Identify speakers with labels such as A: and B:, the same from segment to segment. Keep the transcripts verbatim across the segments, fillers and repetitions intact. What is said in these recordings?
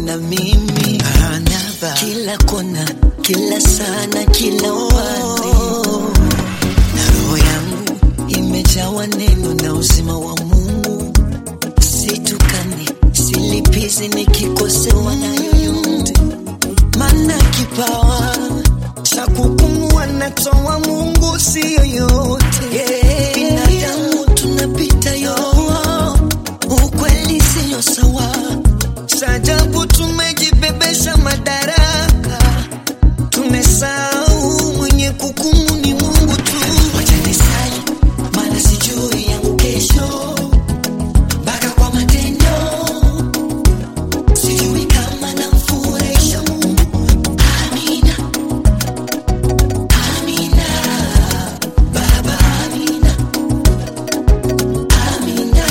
A: na mimi anava kila kona, kila sana, kila wazi. Na roho yangu imejawa neno na uzima wa Mungu. Situkani, silipizi nikikosewa na yoyote. Maana kipawa cha kupumua natoa Mungu, si yoyote. Yeah. Binadamu tunapita yo, ukweli siyo sawa. Sajabu tumejibebesha madaraka, tumesahau mwenye kukumu ni Mungu tu. Wacha nisali, maana sijui yangu kesho, mpaka kwa matendo sijui kama namfurahisha Mungu. Amina, amina, Baba amina, amina.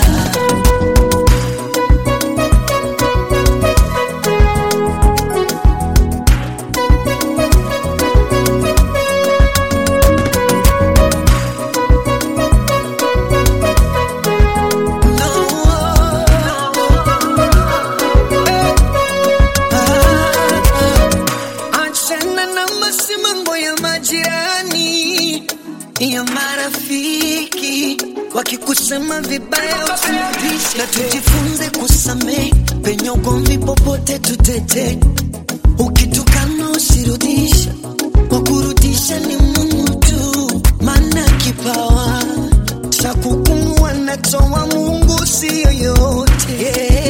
A: Ya marafiki wakikusema vibaya usirudishe, na tujifunze kusamehe penye ugomvi, popote tutete. Ukitukana usirudishe, wa kurudisha ni Mungu tu. Maana kipawa cha kukumua natoa Mungu, si yoyote. Yeah.